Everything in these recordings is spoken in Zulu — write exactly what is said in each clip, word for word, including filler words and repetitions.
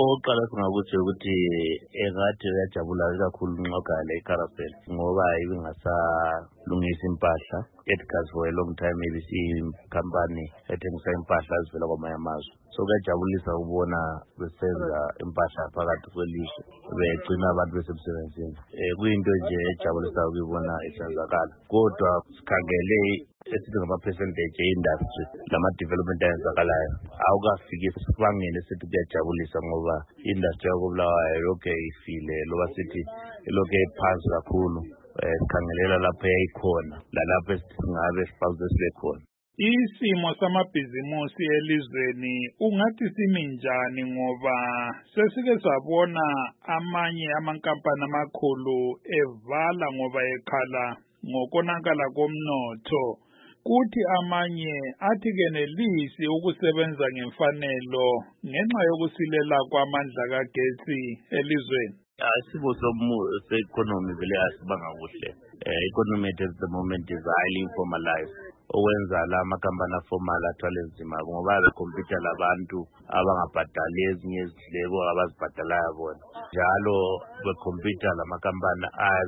Okokuqala singakuthi ukuthi engathi uyajabula kakhulu unqoka le carousel ngoba ibingasalungisa impahla. Edgar's for a long time ibisi-company ethengisa impahla ezivela kwamanye amazwe. So kuyajabulisa ukubona besenza impahla phakathi kwelizwe begcina abantu besemsebenzini. Eh kuyinto nje ejabulisa ukubona isenzakala. Kodwa sikhangele esithi ngama-percentage e-industry lama-development ayenzakalayo awukafiki esibangeni esithi kuyajabulisa ngoba industry yakobulawayo yonke ifile loba sithi ilokhu ephansi kakhulu. Sikhangelela lapho yayikhona lalapho singabe sipawuze sibe khona. Isimo samabhizimusi elizweni ungathi simi njani ngoba sesike sabona amanye amankampani amakhulu evala ngoba ekhala ngokonakala komnotho, kuthi amanye athi kenelisi ukusebenza ngemfanelo ngenxa yokusilela kwamandla kagesi elizweni. Isimo se-economy vele asibanga kuhle. Economy at the moment is highly informalized. Owenza la makampani aformal athwale nzima ngoba bekhompyutha labantu abangabhadali ezinye izidleko abazibhadalayo bona. Njalo bekhompyutha la makampani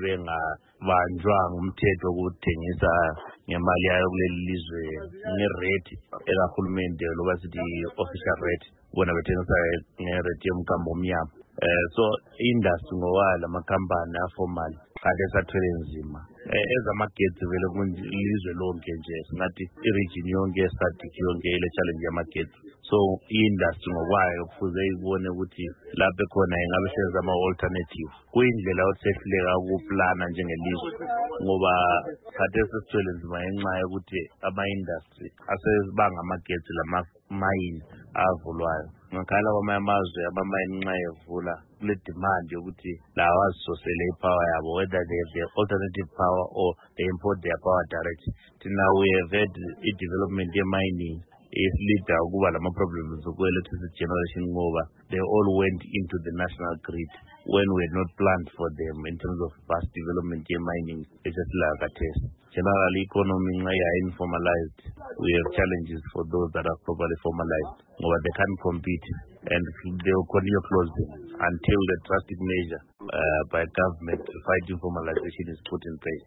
abengabanjwa ngumthetho wokuthengisa ngemali yayo kuleli lizwe ngerate ekahulumende loba sithi official rate bona bethengisa ngerate yomkambo omnyama. Eh so industry ngoba la makampani aformal kade sathwele nzima. Ezamagetsi vele kulizwe lonke nje singathi i-region yonke static yonke ile challenge yamagetsi. So industry ngokwayo kufuze ibone ukuthi lapho khona ingabe senza ama-alternative kuyindlela osehluleka ukuplana njengelizwe ngoba kade sesithwele nzima ngenxa yokuthi ama-industry asebanga amagetsi lama-mine avulwayo. Ngakhala kwamanye amazwe ama-mine nxa evula kule demand yokuthi lawa azisosele ipower yabo whether they have the alternative power or they import their power direct. Now we have had i-development ye-mining is leader ukuba lama-problems ku-electricity generation ngoba they all went into the national grid when we had not planned for them in terms of fast development ye-mining. It's just like a test. Generally, economy is informalized. We have challenges for those that are properly formalized. But they can't compete and they will continue closing until the drastic measure uh, by government to fight informalization is put in place.